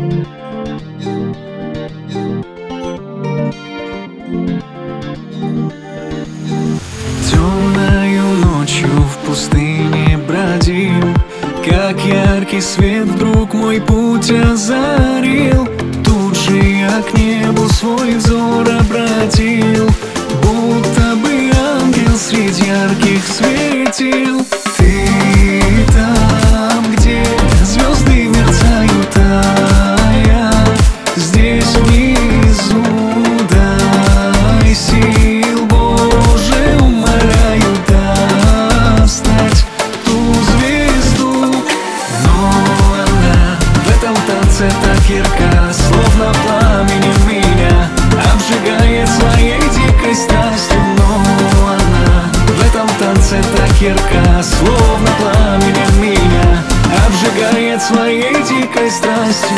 Темною ночью в пустыне бродил, как яркий свет вдруг мой путь озарил. Тут же я к небу свой взор обратил, будто бы ангел среди ярких светил. Ты там, где звезды мерцают, а я здесь внизу. Дай сил, Боже, умоляю, достать ту звезду. Но она в этом танце так ярка, словно пламенем меня обжигает своей дикой страстью. Но она в этом танце так ярка, словно пламенем меня обжигает своей дикой страстью.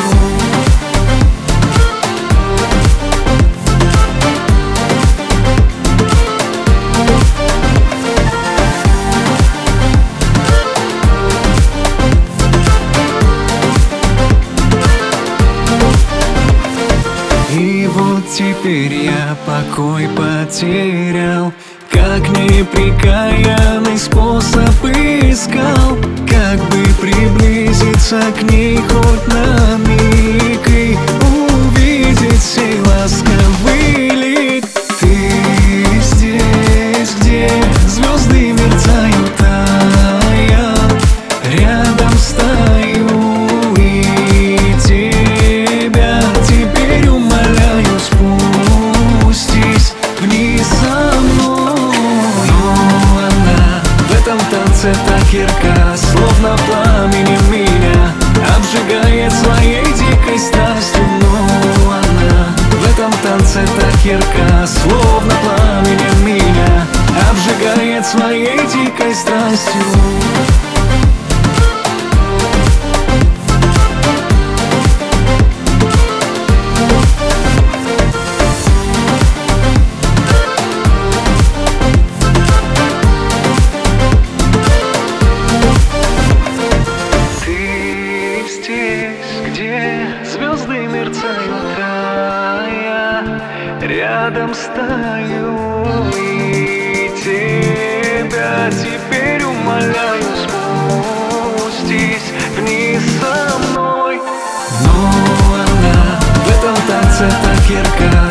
И вот теперь я покой потерял, как непрекаянный способ искал, как бы приблизиться к ней хоть на миг и увидеть сей ласковый лик. Ты здесь, где звезды мерцают, а я рядом стою. И тебя теперь умоляю, спустись вниз со мной. Но она в этом танце так ярка, словно пламенем меня обжигает своей дикой страстью. Но она в этом танце так ярка, словно пламенем меня обжигает своей дикой страстью. Звезды мерцают, а я рядом стою. И тебя теперь умоляю, спустись вниз со мной. Но она в этом танце так ярка,